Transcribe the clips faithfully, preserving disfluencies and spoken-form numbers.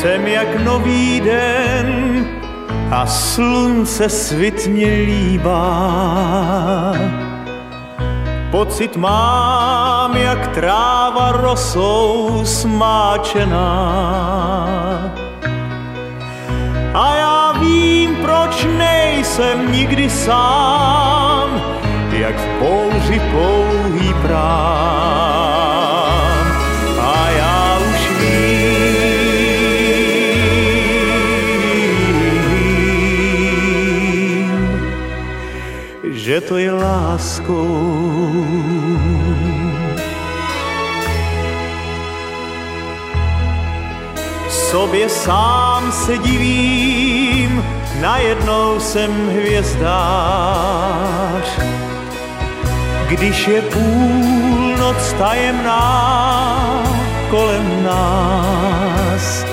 Jsem jak nový den a slunce svit mě líbá. Pocit mám, jak tráva rosou smáčená. A já vím, proč nejsem nikdy sám, jak v bouři pouhý prám. A já už vím, že to je láskou. Sobě sám se divím, najednou jsem hvězdář. Když je půlnoc tajemná kolem nás.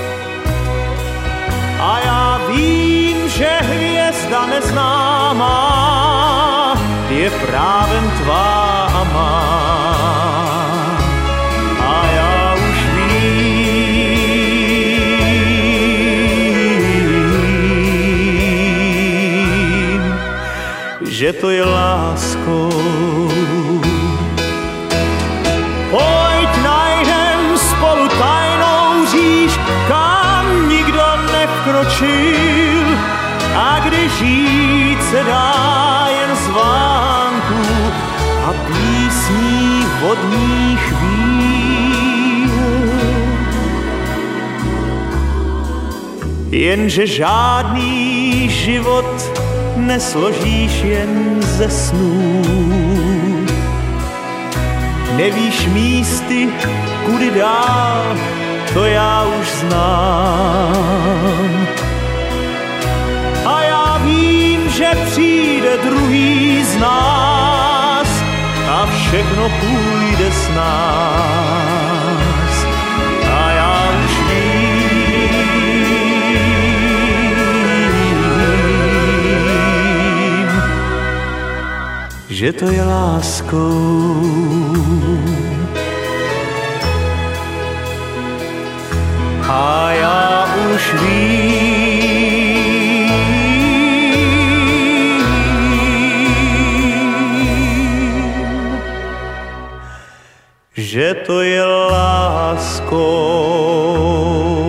A já vím, že hvězda neznámá je právem tvá a má. A já už vím, že to je láskou. Pojď najdem spolu tajnou říš, kam nikdo nevkročil. A když žít se dá jen z vánků a písní vodních chvíl. Jenže žádný život nesložíš jen ze snů. Nevíš místy, kudy dál, to já už znám. A já vím, že přijde druhý z nás a všechno půjde s nás. A já už vím, že to je láskou. A já už vím, že to je láskou.